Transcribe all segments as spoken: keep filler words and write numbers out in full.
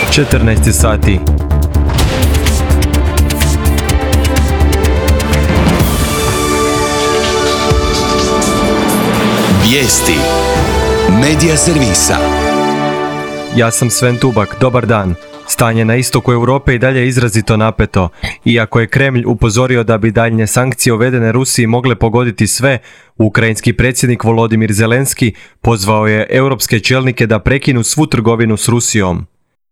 četrnaest sati. Vijesti Medija servisa. Ja sam Sven Tubak, dobar dan. Stanje na istoku Europe i dalje je izrazito napeto. Iako je Kremlj upozorio da bi daljnje sankcije uvedene Rusiji mogle pogoditi sve, ukrajinski predsjednik Volodimir Zelenski pozvao je europske čelnike da prekinu svu trgovinu s Rusijom.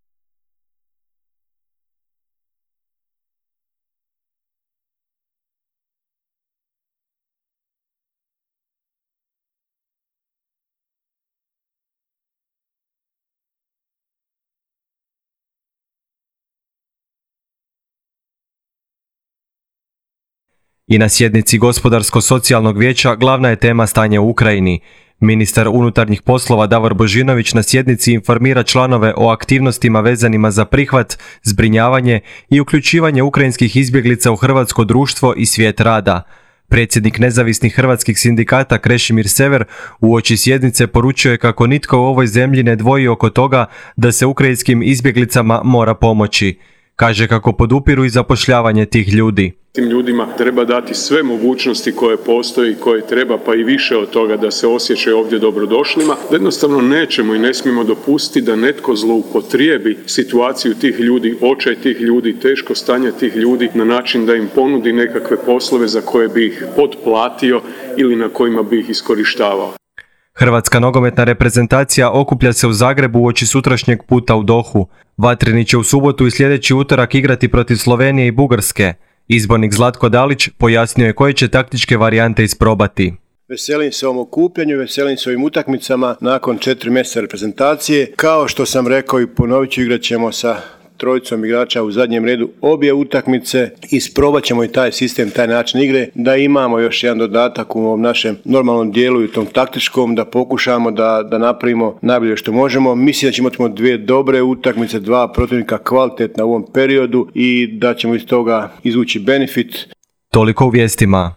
I na sjednici Gospodarsko-socijalnog vijeća glavna je tema stanje u Ukrajini. Ministar unutarnjih poslova Davor Božinović na sjednici informira članove o aktivnostima vezanima za prihvat, zbrinjavanje i uključivanje ukrajinskih izbjeglica u hrvatsko društvo i svijet rada. Predsjednik nezavisnih hrvatskih sindikata Krešimir Sever uoči sjednice poručio je kako nitko u ovoj zemlji ne dvoji oko toga da se ukrajinskim izbjeglicama mora pomoći. Kaže kako podupiru i zapošljavanje tih ljudi. Tim ljudima treba dati sve mogućnosti koje postoji, koje treba, pa i više od toga da se osjećaju ovdje dobrodošlima. Da jednostavno nećemo i ne smijemo dopustiti da netko zloupotrijebi situaciju tih ljudi, očaj tih ljudi, teško stanje tih ljudi na način da im ponudi nekakve poslove za koje bi ih potplatio ili na kojima bi ih iskorištavao. Hrvatska nogometna reprezentacija okuplja se u Zagrebu uoči sutrašnjeg puta u Dohu. Vatreni će u subotu i sljedeći utorak igrati protiv Slovenije i Bugarske. Izbornik Zlatko Dalić pojasnio je koje će taktičke varijante isprobati. Veselim se ovom okupljanju, veselim se ovim utakmicama nakon četiri mjeseca reprezentacije. Kao što sam rekao i ponovit ću, igrat ćemo sa trojicom igrača u zadnjem redu obje utakmice. Isprobat ćemo i taj sistem, taj način igre, da imamo još jedan dodatak u ovom našem normalnom dijelu i u tom taktičkom, da pokušamo da, da napravimo najbolje što možemo. Mislim da ćemo imati dvije dobre utakmice, dva protivnika kvalitetna u ovom periodu i da ćemo iz toga izvući benefit. Toliko u vijestima.